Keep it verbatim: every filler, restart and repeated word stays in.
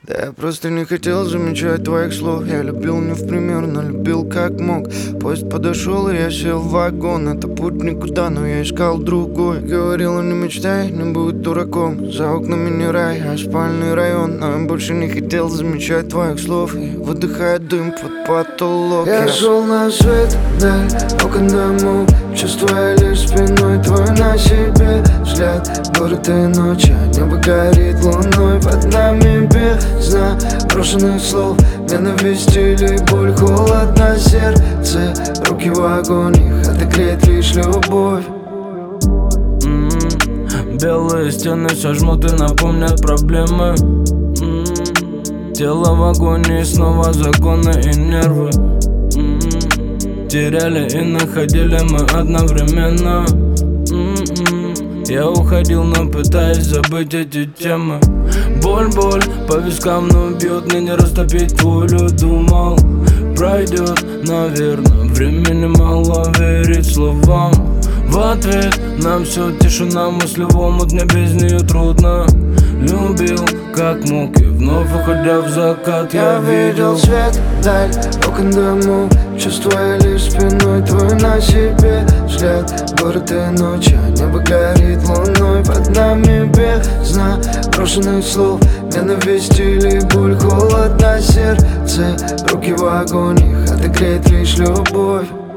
Да я просто не хотел замечать твоих слов. Я любил не в пример, но любил как мог. Поезд подошел, и я сел в вагон. Это путь никуда, но я искал другой. Говорила, не мечтай, не будь дураком. За окнами не рай, а спальный район. Но я больше не хотел замечать твоих слов. И выдыхая дым под потолок. Я, я шел на свет, даль, окон домов, чувствуя лишь спиной твой на себе взгляд. Город и ночь, а небо горит луной. Под нами бездна брошенных слов, ненависть или боль, холод на сердце, руки в огонь, их отогреет лишь любовь. mm-hmm. Белые стены все жмут и напомнят проблемы. mm-hmm. Тело в агонии, снова законы и нервы. mm-hmm. Теряли и находили мы одновременно. mm-hmm. Я уходил, но пытаюсь забыть эти темы. Боль, боль по вискам, но бьет, мне не растопить волю. Думал, пройдет, наверное, времени мало верить словам. В ответ на все тишина, мысли в омут, мне без нее трудно. Любил, как мог, и вновь уходя в закат я, я видел свет, даль, окон домов, чувствуя лишь спиной твой на себе взгляд. Город и ночь, а небо горит луной. Под нами бездна брошенных слов, ненависть или боль, холод на сердце, руки в огонь, их отогреет лишь любовь.